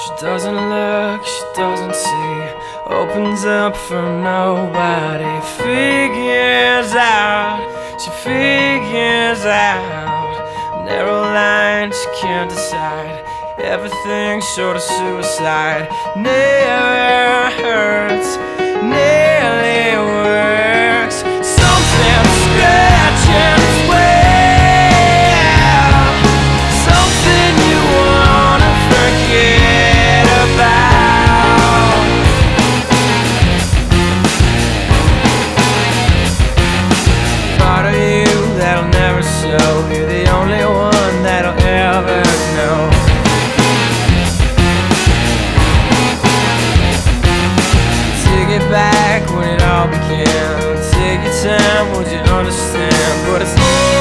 She doesn't look, she doesn't see, opens up for nobody. She figures out narrow line, she can't decide. Everything short of suicide. Never hurts, nearly works. Something scratching its way out, something you wanna forget about. Part of you that'll never show, you're the only one that'll ever know. Take it back when it all began. Take your time, would you understand? But it's